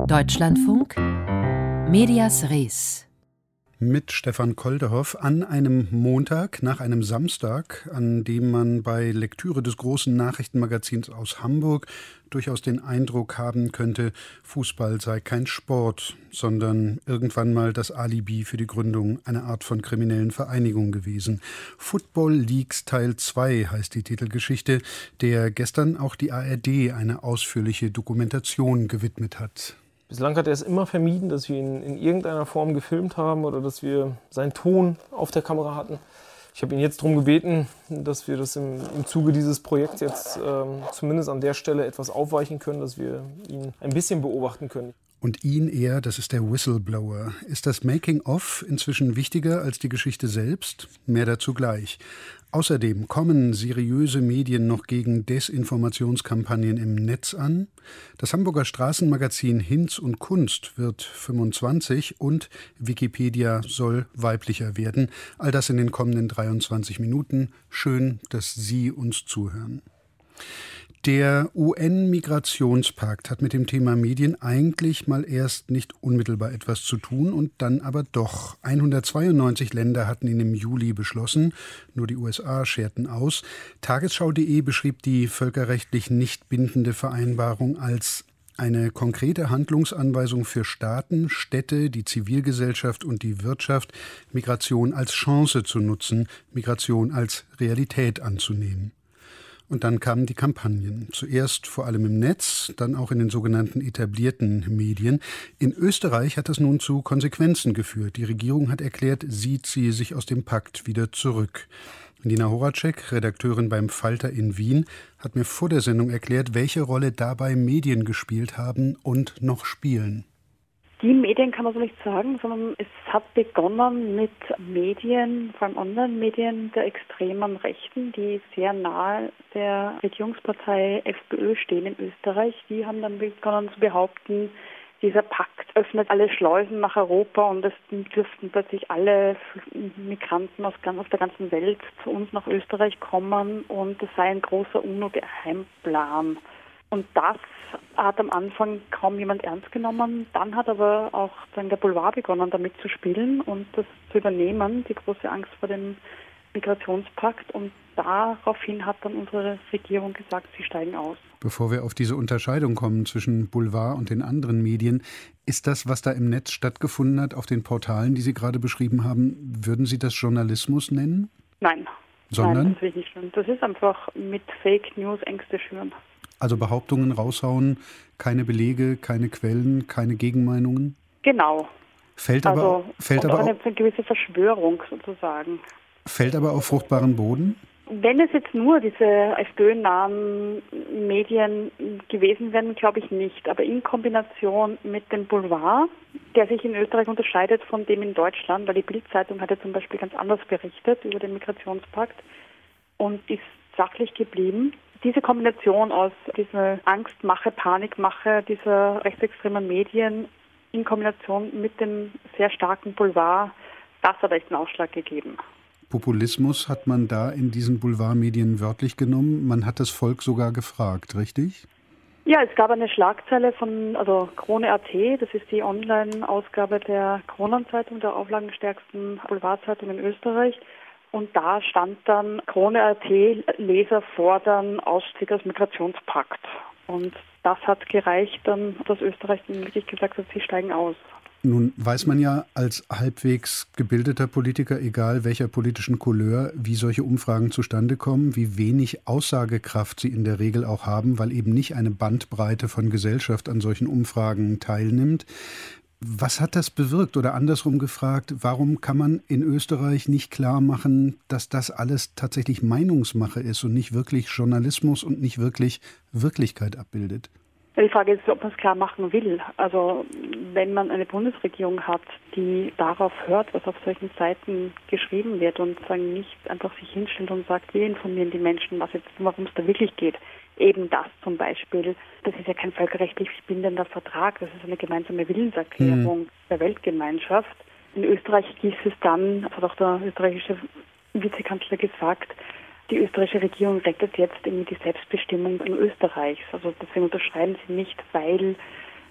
Deutschlandfunk Medias Res mit Stefan Koldehoff an einem Montag nach einem Samstag, an dem man bei Lektüre des großen Nachrichtenmagazins aus Hamburg durchaus den Eindruck haben könnte, Fußball sei kein Sport, sondern irgendwann mal das Alibi für die Gründung einer Art von kriminellen Vereinigung gewesen. Football Leagues Teil 2 heißt die Titelgeschichte, der gestern auch die ARD eine ausführliche Dokumentation gewidmet hat. Bislang hat er es immer vermieden, dass wir ihn in irgendeiner Form gefilmt haben oder dass wir seinen Ton auf der Kamera hatten. Ich habe ihn jetzt darum gebeten, dass wir das im Zuge dieses Projekts jetzt zumindest an der Stelle etwas aufweichen können, dass wir ihn ein bisschen beobachten können. Und ihn eher, das ist der Whistleblower. Ist das Making-of inzwischen wichtiger als die Geschichte selbst? Mehr dazu gleich. Außerdem kommen seriöse Medien noch gegen Desinformationskampagnen im Netz an. Das Hamburger Straßenmagazin Hinz und Kunst wird 25 und Wikipedia soll weiblicher werden. All das in den kommenden 23 Minuten. Schön, dass Sie uns zuhören. Der UN-Migrationspakt hat mit dem Thema Medien eigentlich mal erst nicht unmittelbar etwas zu tun und dann aber doch. 192 Länder hatten ihn im Juli beschlossen, nur die USA scherten aus. Tagesschau.de beschrieb die völkerrechtlich nicht bindende Vereinbarung als eine konkrete Handlungsanweisung für Staaten, Städte, die Zivilgesellschaft und die Wirtschaft, Migration als Chance zu nutzen, Migration als Realität anzunehmen. Und dann kamen die Kampagnen. Zuerst vor allem im Netz, dann auch in den sogenannten etablierten Medien. In Österreich hat das nun zu Konsequenzen geführt. Die Regierung hat erklärt, sie ziehe sich aus dem Pakt wieder zurück. Nina Horacek, Redakteurin beim Falter in Wien, hat mir vor der Sendung erklärt, welche Rolle dabei Medien gespielt haben und noch spielen. Die Medien kann man so nicht sagen, sondern es hat begonnen mit Medien, vor allem Online-Medien der extremen Rechten, die sehr nahe der Regierungspartei FPÖ stehen in Österreich. Die haben dann begonnen zu behaupten, dieser Pakt öffnet alle Schleusen nach Europa und es dürften plötzlich alle Migranten aus der ganzen Welt zu uns nach Österreich kommen und es sei ein großer UNO-Geheimplan. Und das hat am Anfang kaum jemand ernst genommen. Dann hat aber auch der Boulevard begonnen, damit zu spielen und das zu übernehmen, die große Angst vor dem Migrationspakt. Und daraufhin hat dann unsere Regierung gesagt, sie steigen aus. Bevor wir auf diese Unterscheidung kommen zwischen Boulevard und den anderen Medien, ist das, was da im Netz stattgefunden hat, auf den Portalen, die Sie gerade beschrieben haben, würden Sie das Journalismus nennen? Nein. Sondern? Nein, das will ich nicht schön. Das ist einfach mit Fake News Ängste schüren. Also Behauptungen raushauen, keine Belege, keine Quellen, keine Gegenmeinungen? Genau. Fällt aber eine gewisse Verschwörung sozusagen. Fällt aber auf fruchtbaren Boden? Wenn es jetzt nur diese FPÖ-nahen Medien gewesen wären, glaube ich nicht. Aber in Kombination mit dem Boulevard, der sich in Österreich unterscheidet von dem in Deutschland, weil die Bild-Zeitung hat ja zum Beispiel ganz anders berichtet über den Migrationspakt und ist sachlich geblieben. Diese Kombination aus dieser Angstmache, Panikmache dieser rechtsextremen Medien in Kombination mit dem sehr starken Boulevard, das hat echt einen Ausschlag gegeben. Populismus hat man da in diesen Boulevardmedien wörtlich genommen. Man hat das Volk sogar gefragt, richtig? Ja, es gab eine Schlagzeile von Krone.at, das ist die Online-Ausgabe der Kronenzeitung, der auflagenstärksten Boulevardzeitung in Österreich. Und da stand dann, Krone.at Leser fordern Ausstieg aus Migrationspakt. Und das hat gereicht, dann, dass Österreich dann wirklich gesagt hat, sie steigen aus. Nun weiß man ja als halbwegs gebildeter Politiker, egal welcher politischen Couleur, wie solche Umfragen zustande kommen, wie wenig Aussagekraft sie in der Regel auch haben, weil eben nicht eine Bandbreite von Gesellschaft an solchen Umfragen teilnimmt. Was hat das bewirkt? Oder andersrum gefragt, warum kann man in Österreich nicht klar machen, dass das alles tatsächlich Meinungsmache ist und nicht wirklich Journalismus und nicht wirklich Wirklichkeit abbildet? Die Frage ist, ob man es klar machen will. Also wenn man eine Bundesregierung hat, die darauf hört, was auf solchen Seiten geschrieben wird und sagen, nicht einfach sich hinstellt und sagt, wir informieren die Menschen, worum es da wirklich geht. Eben das zum Beispiel, das ist ja kein völkerrechtlich bindender Vertrag, das ist eine gemeinsame Willenserklärung der Weltgemeinschaft. In Österreich hieß es dann, das hat auch der österreichische Vizekanzler gesagt, die österreichische Regierung rettet jetzt irgendwie die Selbstbestimmung in Österreichs. Also deswegen unterschreiben sie nicht, weil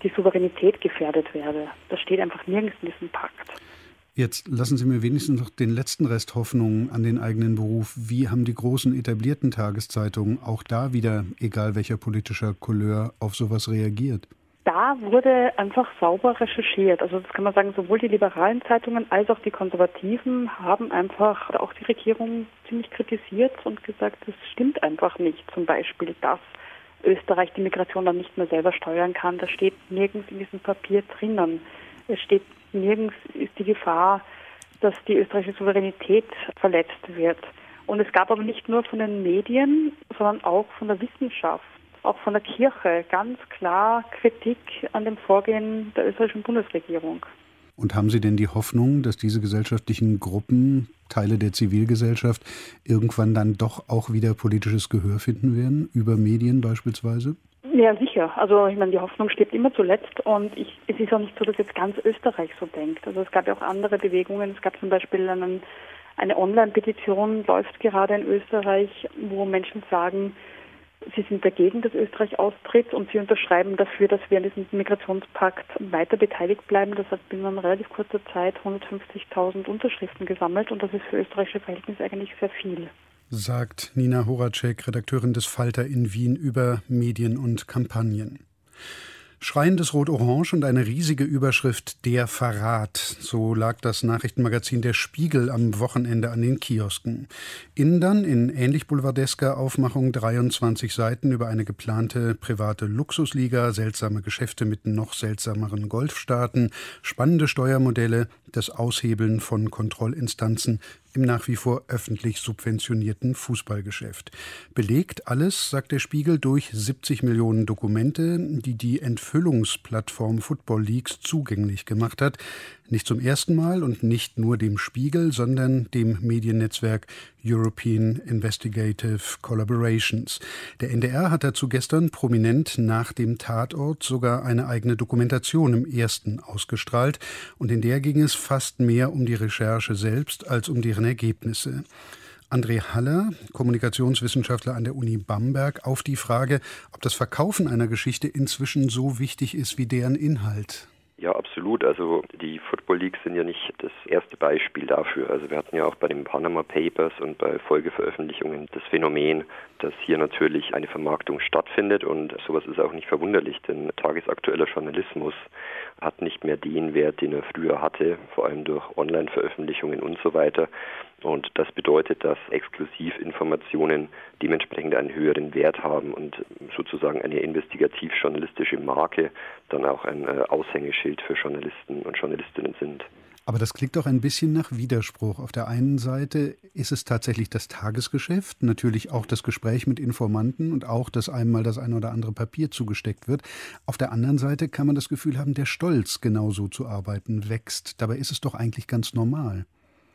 die Souveränität gefährdet werde. Das steht einfach nirgends in diesem Pakt. Jetzt lassen Sie mir wenigstens noch den letzten Rest Hoffnung an den eigenen Beruf. Wie haben die großen etablierten Tageszeitungen auch da wieder, egal welcher politischer Couleur, auf sowas reagiert? Da wurde einfach sauber recherchiert. Also das kann man sagen, sowohl die liberalen Zeitungen als auch die Konservativen haben einfach auch die Regierung ziemlich kritisiert und gesagt, das stimmt einfach nicht. Zum Beispiel, dass Österreich die Migration dann nicht mehr selber steuern kann. Das steht nirgends in diesem Papier drinnen. Es steht nirgends ist die Gefahr, dass die österreichische Souveränität verletzt wird. Und es gab aber nicht nur von den Medien, sondern auch von der Wissenschaft, auch von der Kirche ganz klar Kritik an dem Vorgehen der österreichischen Bundesregierung. Und haben Sie denn die Hoffnung, dass diese gesellschaftlichen Gruppen, Teile der Zivilgesellshaft, irgendwann dann doch auch wieder politisches Gehör finden werden, über Medien beispielsweise? Ja, sicher. Also ich meine, die Hoffnung stirbt immer zuletzt und es ist auch nicht so, dass jetzt ganz Österreich so denkt. Also es gab ja auch andere Bewegungen. Es gab zum Beispiel eine Online-Petition, läuft gerade in Österreich, wo Menschen sagen, sie sind dagegen, dass Österreich austritt und sie unterschreiben dafür, dass wir an diesem Migrationspakt weiter beteiligt bleiben. Das hat binnen relativ kurzer Zeit 150.000 Unterschriften gesammelt und das ist für österreichische Verhältnisse eigentlich sehr viel. Sagt Nina Horacek, Redakteurin des Falter in Wien, über Medien und Kampagnen. Schreiendes Rot-Orange und eine riesige Überschrift »Der Verrat«. So lag das Nachrichtenmagazin Der Spiegel am Wochenende an den Kiosken. Innen dann in ähnlich boulevardesker Aufmachung 23 Seiten über eine geplante private Luxusliga, seltsame Geschäfte mit noch seltsameren Golfstaaten, spannende Steuermodelle, das Aushebeln von Kontrollinstanzen im nach wie vor öffentlich subventionierten Fußballgeschäft. Belegt alles, sagt der Spiegel, durch 70 Millionen Dokumente, die die Entfüllungsplattform Football Leaks zugänglich gemacht hat. Nicht zum ersten Mal und nicht nur dem Spiegel, sondern dem Mediennetzwerk European Investigative Collaborations. Der NDR hat dazu gestern prominent nach dem Tatort sogar eine eigene Dokumentation im Ersten ausgestrahlt. Und in der ging es fast mehr um die Recherche selbst als um deren Ergebnisse. André Haller, Kommunikationswissenschaftler an der Uni Bamberg, auf die Frage, ob das Verkaufen einer Geschichte inzwischen so wichtig ist wie deren Inhalt. Ja, absolut. Also die Football Leaks sind ja nicht das erste Beispiel dafür. Also wir hatten ja auch bei den Panama Papers und bei Folgeveröffentlichungen das Phänomen, dass hier natürlich eine Vermarktung stattfindet und sowas ist auch nicht verwunderlich, denn tagesaktueller Journalismus hat nicht mehr den Wert, den er früher hatte, vor allem durch Online-Veröffentlichungen und so weiter. Und das bedeutet, dass Exklusivinformationen dementsprechend einen höheren Wert haben und sozusagen eine investigativ-journalistische Marke dann auch ein Aushängeschild für Journalisten und Journalistinnen sind. Aber das klingt doch ein bisschen nach Widerspruch. Auf der einen Seite ist es tatsächlich das Tagesgeschäft, natürlich auch das Gespräch mit Informanten und auch, dass einem mal das ein oder andere Papier zugesteckt wird. Auf der anderen Seite kann man das Gefühl haben, der Stolz, genauso zu arbeiten, wächst. Dabei ist es doch eigentlich ganz normal.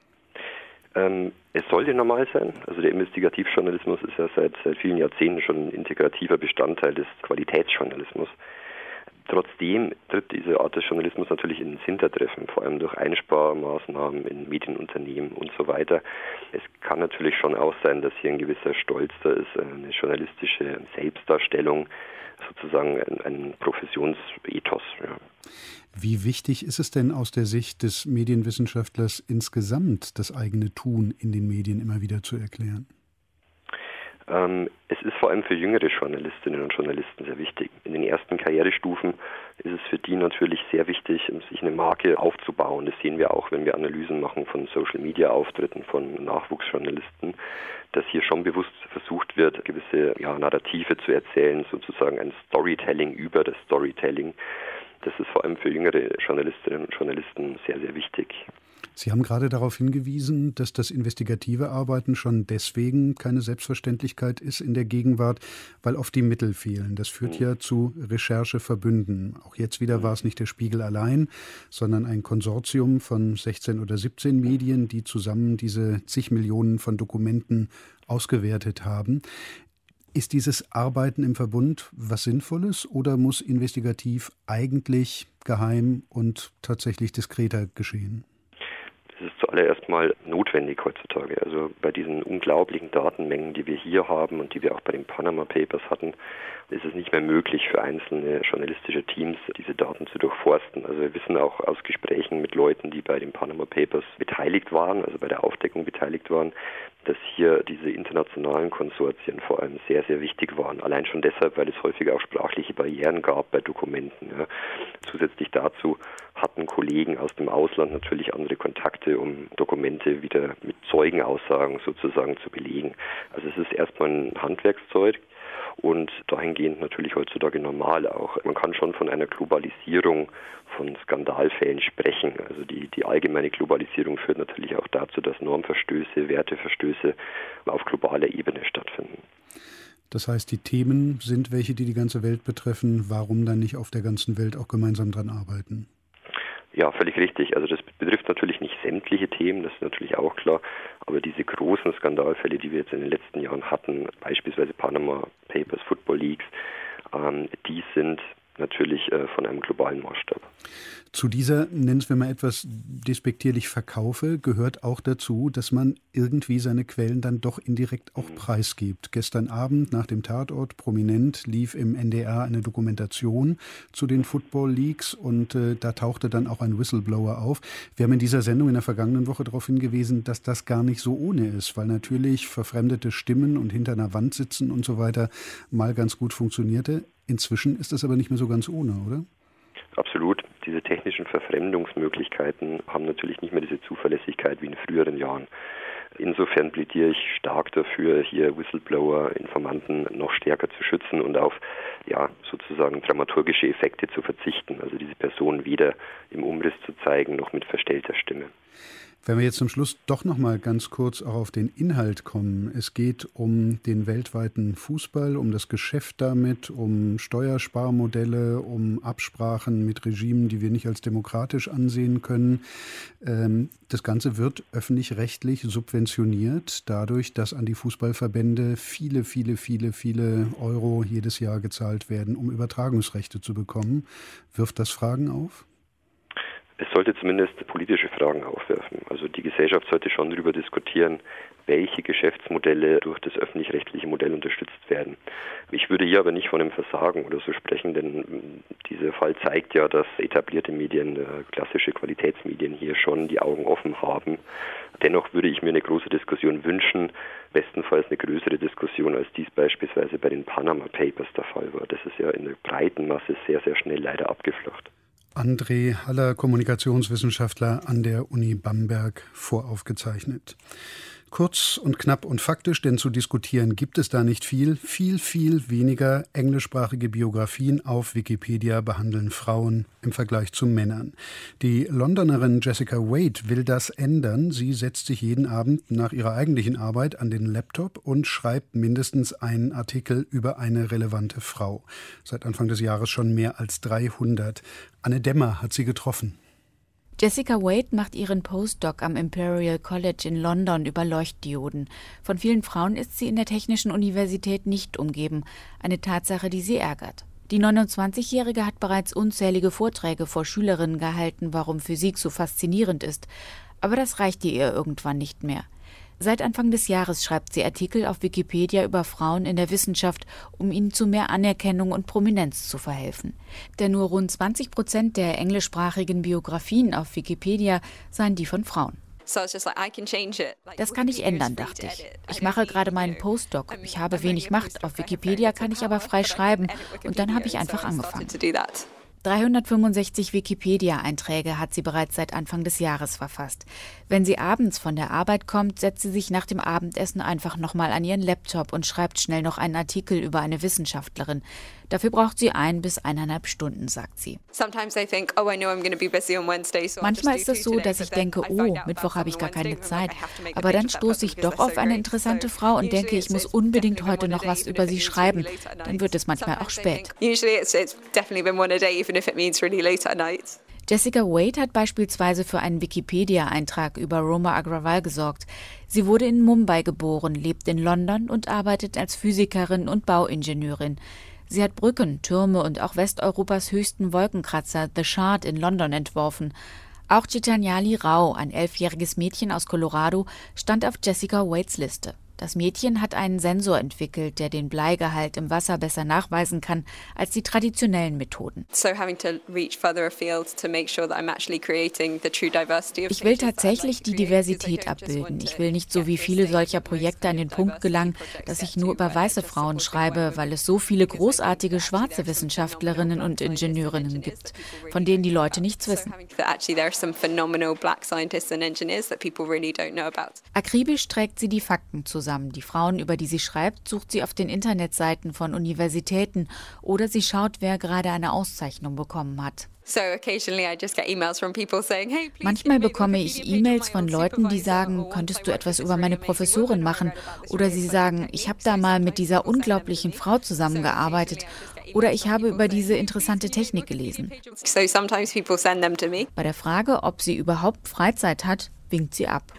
Es sollte normal sein. Also der Investigativjournalismus ist ja seit vielen Jahrzehnten schon ein integrativer Bestandteil des Qualitätsjournalismus. Trotzdem tritt diese Art des Journalismus natürlich ins Hintertreffen, vor allem durch Einsparmaßnahmen in Medienunternehmen und so weiter. Es kann natürlich schon auch sein, dass hier ein gewisser Stolz da ist, eine journalistische Selbstdarstellung, sozusagen ein Professionsethos. Ja. Wie wichtig ist es denn aus der Sicht des Medienwissenschaftlers insgesamt, das eigene Tun in den Medien immer wieder zu erklären? Es ist vor allem für jüngere Journalistinnen und Journalisten sehr wichtig. In den ersten Karrierestufen ist es für die natürlich sehr wichtig, sich eine Marke aufzubauen. Das sehen wir auch, wenn wir Analysen machen von Social-Media-Auftritten von Nachwuchsjournalisten, dass hier schon bewusst versucht wird, gewisse Narrative zu erzählen, sozusagen ein Storytelling über das Storytelling. Das ist vor allem für jüngere Journalistinnen und Journalisten sehr, sehr wichtig. Sie haben gerade darauf hingewiesen, dass das investigative Arbeiten schon deswegen keine Selbstverständlichkeit ist in der Gegenwart, weil oft die Mittel fehlen. Das führt ja zu Rechercheverbünden. Auch jetzt wieder war es nicht der Spiegel allein, sondern ein Konsortium von 16 oder 17 Medien, die zusammen diese zig Millionen von Dokumenten ausgewertet haben. Ist dieses Arbeiten im Verbund was Sinnvolles oder muss investigativ eigentlich geheim und tatsächlich diskreter geschehen? Es ist zuallererst mal notwendig heutzutage. Also bei diesen unglaublichen Datenmengen, die wir hier haben und die wir auch bei den Panama Papers hatten, ist es nicht mehr möglich für einzelne journalistische Teams, diese Daten zu durchforsten. Also wir wissen auch aus Gesprächen mit Leuten, die bei den Panama Papers beteiligt waren, also bei der Aufdeckung beteiligt waren, dass hier diese internationalen Konsortien vor allem sehr, sehr wichtig waren. Allein schon deshalb, weil es häufig auch sprachliche Barrieren gab bei Dokumenten. Ja. Zusätzlich dazu hatten Kollegen aus dem Ausland natürlich andere Kontakte, um Dokumente wieder mit Zeugenaussagen sozusagen zu belegen. Also es ist erstmal ein Handwerkszeug und dahingehend natürlich heutzutage normal auch. Man kann schon von einer Globalisierung von Skandalfällen sprechen. Also die allgemeine Globalisierung führt natürlich auch dazu, dass Normverstöße, Werteverstöße auf globaler Ebene stattfinden. Das heißt, die Themen sind welche, die die ganze Welt betreffen. Warum dann nicht auf der ganzen Welt auch gemeinsam dran arbeiten? Ja, völlig richtig. Also das betrifft natürlich nicht sämtliche Themen, das ist natürlich auch klar. Aber diese großen Skandalfälle, die wir jetzt in den letzten Jahren hatten, beispielsweise Panama Papers, Football Leaks, die sind natürlich von einem globalen Maßstab. Zu dieser, nennen wir mal etwas despektierlich Verkaufe, gehört auch dazu, dass man irgendwie seine Quellen dann doch indirekt auch preisgibt. Gestern Abend nach dem Tatort prominent lief im NDR eine Dokumentation zu den Football Leaks und da tauchte dann auch ein Whistleblower auf. Wir haben in dieser Sendung in der vergangenen Woche darauf hingewiesen, dass das gar nicht so ohne ist, weil natürlich verfremdete Stimmen und hinter einer Wand sitzen und so weiter mal ganz gut funktionierte. Inzwischen ist das aber nicht mehr so ganz ohne, oder? Absolut. Diese technischen Verfremdungsmöglichkeiten haben natürlich nicht mehr diese Zuverlässigkeit wie in früheren Jahren. Insofern plädiere ich stark dafür, hier Whistleblower, Informanten noch stärker zu schützen und auf sozusagen dramaturgische Effekte zu verzichten. Also diese Person weder im Umriss zu zeigen, noch mit verstellter Stimme. Wenn wir jetzt zum Schluss doch noch mal ganz kurz auch auf den Inhalt kommen. Es geht um den weltweiten Fußball, um das Geschäft damit, um Steuersparmodelle, um Absprachen mit Regimen, die wir nicht als demokratisch ansehen können. Das Ganze wird öffentlich-rechtlich subventioniert, dadurch, dass an die Fußballverbände viele Euro jedes Jahr gezahlt werden, um Übertragungsrechte zu bekommen. Wirft das Fragen auf? Es sollte zumindest politische Fragen aufwerfen. Also die Gesellschaft sollte schon darüber diskutieren, welche Geschäftsmodelle durch das öffentlich-rechtliche Modell unterstützt werden. Ich würde hier aber nicht von einem Versagen oder so sprechen, denn dieser Fall zeigt ja, dass etablierte Medien, klassische Qualitätsmedien hier schon die Augen offen haben. Dennoch würde ich mir eine große Diskussion wünschen, bestenfalls eine größere Diskussion, als dies beispielsweise bei den Panama Papers der Fall war. Das ist ja in der breiten Masse sehr, sehr schnell leider abgeflacht. André Haller, Kommunikationswissenschaftler an der Uni Bamberg, voraufgezeichnet. Kurz und knapp und faktisch, denn zu diskutieren gibt es da nicht viel. Viel weniger englischsprachige Biografien auf Wikipedia behandeln Frauen im Vergleich zu Männern. Die Londonerin Jessica Wade will das ändern. Sie setzt sich jeden Abend nach ihrer eigentlichen Arbeit an den Laptop und schreibt mindestens einen Artikel über eine relevante Frau. Seit Anfang des Jahres schon mehr als 300. Anne Dämmer hat sie getroffen. Jessica Wade macht ihren Postdoc am Imperial College in London über Leuchtdioden. Von vielen Frauen ist sie in der Technischen Universität nicht umgeben, eine Tatsache, die sie ärgert. Die 29-Jährige hat bereits unzählige Vorträge vor Schülerinnen gehalten, warum Physik so faszinierend ist. Aber das reichte ihr irgendwann nicht mehr. Seit Anfang des Jahres schreibt sie Artikel auf Wikipedia über Frauen in der Wissenschaft, um ihnen zu mehr Anerkennung und Prominenz zu verhelfen. Denn nur rund 20% der englischsprachigen Biografien auf Wikipedia seien die von Frauen. Das kann ich ändern, dachte ich. Ich mache gerade meinen Postdoc. Ich habe wenig Macht. Auf Wikipedia kann ich aber frei schreiben. Und dann habe ich einfach angefangen. 365 Wikipedia-Einträge hat sie bereits seit Anfang des Jahres verfasst. Wenn sie abends von der Arbeit kommt, setzt sie sich nach dem Abendessen einfach nochmal an ihren Laptop und schreibt schnell noch einen Artikel über eine Wissenschaftlerin. Dafür braucht sie 1 bis 1,5 Stunden, sagt sie. Manchmal ist es so, dass ich denke, Mittwoch habe ich gar keine Zeit. Aber dann stoße ich doch auf eine interessante Frau und denke, ich muss unbedingt heute noch was über sie schreiben. Dann wird es manchmal auch spät. Jessica Wade hat beispielsweise für einen Wikipedia-Eintrag über Roma Agrawal gesorgt. Sie wurde in Mumbai geboren, lebt in London und arbeitet als Physikerin und Bauingenieurin. Sie hat Brücken, Türme und auch Westeuropas höchsten Wolkenkratzer, The Shard in London, entworfen. Auch Chitanyali Rao, ein 11-jähriges Mädchen aus Colorado, stand auf Jessica Waites Liste. Das Mädchen hat einen Sensor entwickelt, der den Bleigehalt im Wasser besser nachweisen kann als die traditionellen Methoden. Ich will tatsächlich die Diversität abbilden. Ich will nicht so wie viele solcher Projekte an den Punkt gelangen, dass ich nur über weiße Frauen schreibe, weil es so viele großartige schwarze Wissenschaftlerinnen und Ingenieurinnen gibt, von denen die Leute nichts wissen. Akribisch trägt sie die Fakten zusammen. Die Frauen, über die sie schreibt, sucht sie auf den Internetseiten von Universitäten oder sie schaut, wer gerade eine Auszeichnung bekommen hat. Manchmal bekomme ich E-Mails von Leuten, die sagen, könntest du etwas über meine Professorin machen? Oder sie sagen, ich habe da mal mit dieser unglaublichen Frau zusammengearbeitet. Oder ich habe über diese interessante Technik gelesen. Bei der Frage, ob sie überhaupt Freizeit hat, winkt sie ab.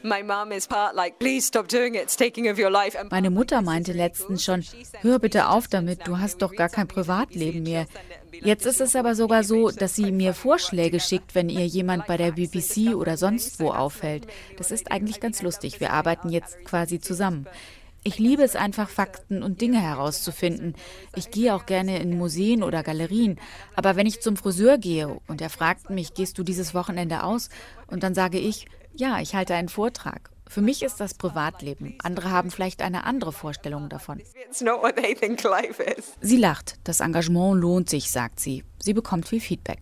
Meine Mutter meinte letztens schon, hör bitte auf damit, du hast doch gar kein Privatleben mehr. Jetzt ist es aber sogar so, dass sie mir Vorschläge schickt, wenn ihr jemand bei der BBC oder sonst wo auffällt. Das ist eigentlich ganz lustig, wir arbeiten jetzt quasi zusammen. Ich liebe es einfach, Fakten und Dinge herauszufinden. Ich gehe auch gerne in Museen oder Galerien. Aber wenn ich zum Friseur gehe und er fragt mich, gehst du dieses Wochenende aus? Und dann sage ich, ja, ich halte einen Vortrag. Für mich ist das Privatleben. Andere haben vielleicht eine andere Vorstellung davon. Sie lacht. Das Engagement lohnt sich, sagt sie. Sie bekommt viel Feedback.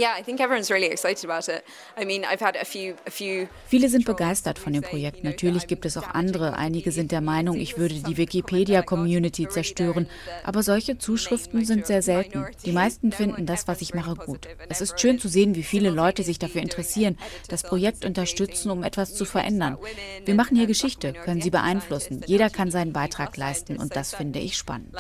Viele sind begeistert von dem Projekt. Natürlich gibt es auch andere. Einige sind der Meinung, ich würde die Wikipedia-Community zerstören. Aber solche Zuschriften sind sehr selten. Die meisten finden das, was ich mache, gut. Es ist schön zu sehen, wie viele Leute sich dafür interessieren, das Projekt unterstützen, um etwas zu verändern. Wir machen hier Geschichte, können sie beeinflussen. Jeder kann seinen Beitrag leisten und das finde ich spannend.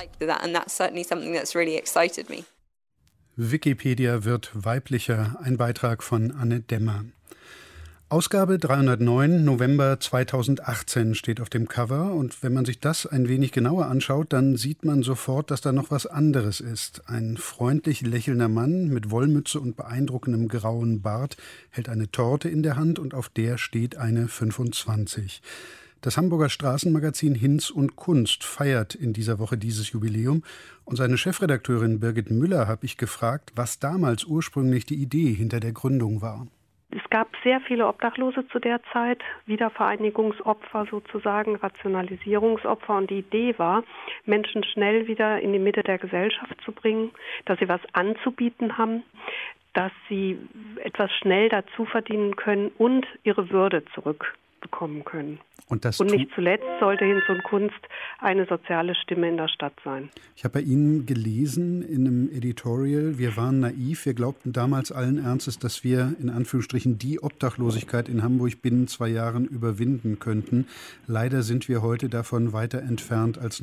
Wikipedia wird weiblicher, ein Beitrag von Anne Dämmer. Ausgabe 309, November 2018 steht auf dem Cover und wenn man sich das ein wenig genauer anschaut, dann sieht man sofort, dass da noch was anderes ist. Ein freundlich lächelnder Mann mit Wollmütze und beeindruckendem grauen Bart hält eine Torte in der Hand und auf der steht eine 25. Das Hamburger Straßenmagazin Hinz und Kunst feiert in dieser Woche dieses Jubiläum und seine Chefredakteurin Birgit Müller habe ich gefragt, was damals ursprünglich die Idee hinter der Gründung war. Es gab sehr viele Obdachlose zu der Zeit, Wiedervereinigungsopfer sozusagen, Rationalisierungsopfer und die Idee war, Menschen schnell wieder in die Mitte der Gesellschaft zu bringen, dass sie was anzubieten haben, dass sie etwas schnell dazu verdienen können und ihre Würde zurückbekommen können. Und nicht zuletzt sollte Hinz und Kunst eine soziale Stimme in der Stadt sein. Ich habe bei Ihnen gelesen in einem Editorial, wir waren naiv, wir glaubten damals allen Ernstes, dass wir in Anführungsstrichen die Obdachlosigkeit in Hamburg binnen 2 Jahren überwinden könnten. Leider sind wir heute davon weiter entfernt als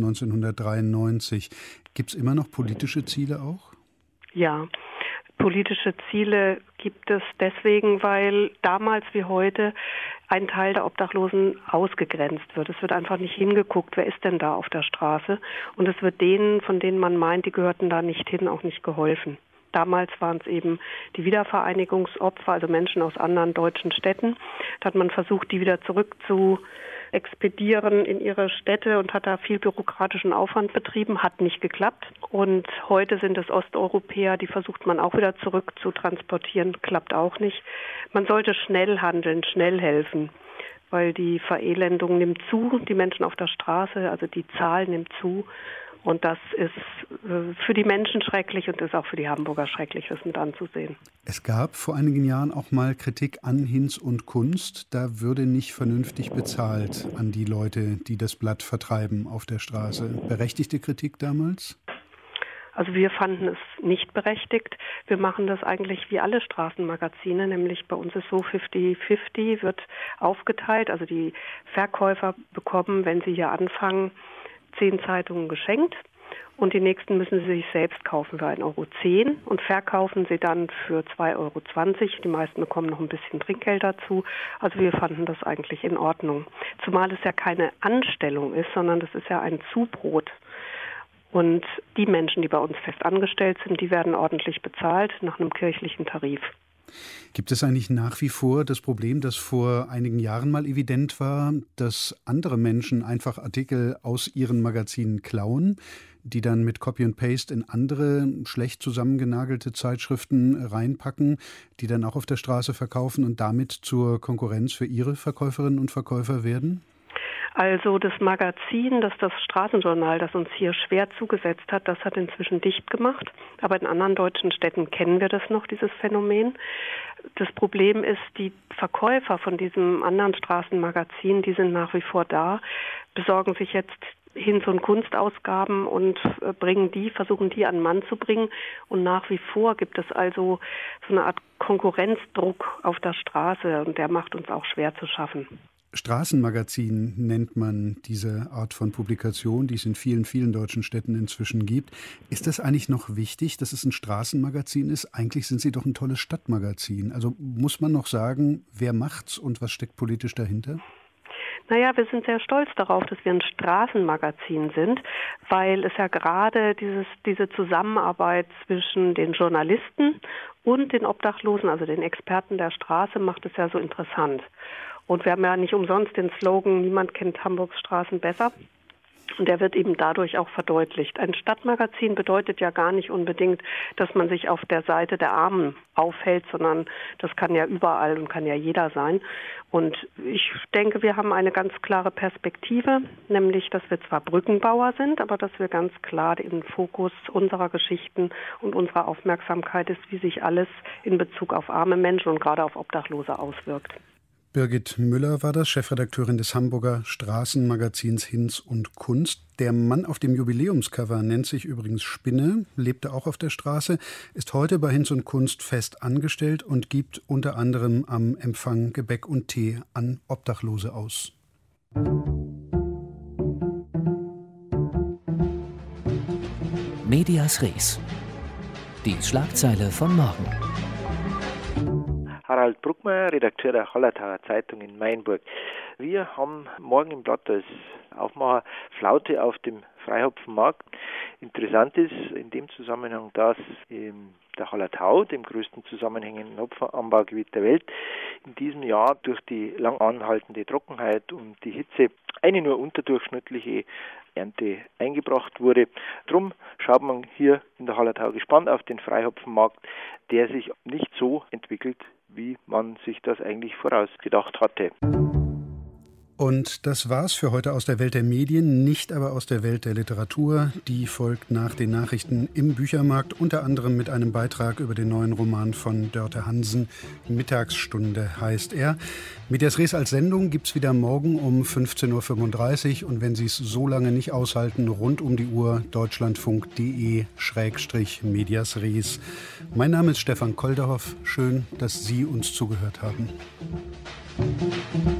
1993. Gibt es immer noch politische Ziele auch? Ja. Politische Ziele gibt es deswegen, weil damals wie heute ein Teil der Obdachlosen ausgegrenzt wird. Es wird einfach nicht hingeguckt, wer ist denn da auf der Straße? Und es wird denen, von denen man meint, die gehörten da nicht hin, auch nicht geholfen. Damals waren es eben die Wiedervereinigungsopfer, also Menschen aus anderen deutschen Städten. Da hat man versucht, die wieder zurück zu expedieren in ihre Städte und hat da viel bürokratischen Aufwand betrieben, hat nicht geklappt. Und heute sind es Osteuropäer, die versucht man auch wieder zurück zu transportieren, klappt auch nicht. Man sollte schnell handeln, schnell helfen, weil die Verelendung nimmt zu, die Menschen auf der Straße, also die Zahl nimmt zu. Und das ist für die Menschen schrecklich und ist auch für die Hamburger schrecklich, das mit anzusehen. Es gab vor einigen Jahren auch mal Kritik an Hinz und Kunst. Da würde nicht vernünftig bezahlt an die Leute, die das Blatt vertreiben auf der Straße. Berechtigte Kritik damals? Also wir fanden es nicht berechtigt. Wir machen das eigentlich wie alle Straßenmagazine, nämlich bei uns ist so 50-50, wird aufgeteilt. Also die Verkäufer bekommen, wenn sie hier anfangen, 10 Zeitungen geschenkt und die nächsten müssen sie sich selbst kaufen für 1,10 € und verkaufen sie dann für 2,20 €. Die meisten bekommen noch ein bisschen Trinkgeld dazu. Also wir fanden das eigentlich in Ordnung. Zumal es ja keine Anstellung ist, sondern das ist ja ein Zubrot. Und die Menschen, die bei uns fest angestellt sind, die werden ordentlich bezahlt nach einem kirchlichen Tarif. Gibt es eigentlich nach wie vor das Problem, das vor einigen Jahren mal evident war, dass andere Menschen einfach Artikel aus ihren Magazinen klauen, die dann mit Copy and Paste in andere schlecht zusammengenagelte Zeitschriften reinpacken, die dann auch auf der Straße verkaufen und damit zur Konkurrenz für ihre Verkäuferinnen und Verkäufer werden? Also das Magazin, das Straßenjournal, das uns hier schwer zugesetzt hat, das hat inzwischen dicht gemacht. Aber in anderen deutschen Städten kennen wir das noch, dieses Phänomen. Das Problem ist, die Verkäufer von diesem anderen Straßenmagazin, die sind nach wie vor da, besorgen sich jetzt Hinz- und Kunstausgaben und versuchen die an den Mann zu bringen. Und nach wie vor gibt es also so eine Art Konkurrenzdruck auf der Straße und der macht uns auch schwer zu schaffen. Straßenmagazin nennt man diese Art von Publikation, die es in vielen, vielen deutschen Städten inzwischen gibt. Ist das eigentlich noch wichtig, dass es ein Straßenmagazin ist? Eigentlich sind sie doch ein tolles Stadtmagazin. Also muss man noch sagen, wer macht's und was steckt politisch dahinter? Naja, wir sind sehr stolz darauf, dass wir ein Straßenmagazin sind, weil es ja gerade diese Zusammenarbeit zwischen den Journalisten und den Obdachlosen, also den Experten der Straße, macht es ja so interessant. Und wir haben ja nicht umsonst den Slogan, niemand kennt Hamburgs Straßen besser. Und der wird eben dadurch auch verdeutlicht. Ein Stadtmagazin bedeutet ja gar nicht unbedingt, dass man sich auf der Seite der Armen aufhält, sondern das kann ja überall und kann ja jeder sein. Und ich denke, wir haben eine ganz klare Perspektive, nämlich, dass wir zwar Brückenbauer sind, aber dass wir ganz klar im Fokus unserer Geschichten und unserer Aufmerksamkeit ist, wie sich alles in Bezug auf arme Menschen und gerade auf Obdachlose auswirkt. Birgit Müller war das, Chefredakteurin des Hamburger Straßenmagazins Hinz und Kunst. Der Mann auf dem Jubiläumscover nennt sich übrigens Spinne, lebte auch auf der Straße, ist heute bei Hinz und Kunst fest angestellt und gibt unter anderem am Empfang Gebäck und Tee an Obdachlose aus. Medias Res. Die Schlagzeile von morgen. Harald Bruckmeier, Redakteur der Hallertauer Zeitung in Mainburg. Wir haben morgen im Blatt als Aufmacher Flaute auf dem Freihopfenmarkt. Interessant ist in dem Zusammenhang, dass der Hallertau, dem größten zusammenhängenden Hopfenanbaugebiet der Welt, in diesem Jahr durch die lang anhaltende Trockenheit und die Hitze eine nur unterdurchschnittliche Ernte eingebracht wurde. Drum schaut man hier in der Hallertau gespannt auf den Freihopfenmarkt, der sich nicht so entwickelt, wie man sich das eigentlich vorausgedacht hatte. Und das war's für heute aus der Welt der Medien, nicht aber aus der Welt der Literatur. Die folgt nach den Nachrichten im Büchermarkt, unter anderem mit einem Beitrag über den neuen Roman von Dörte Hansen. Mittagsstunde heißt er. Medias Res als Sendung gibt's wieder morgen um 15.35 Uhr. Und wenn Sie es so lange nicht aushalten, rund um die Uhr deutschlandfunk.de/Medias Res. Mein Name ist Stefan Kolderhoff. Schön, dass Sie uns zugehört haben.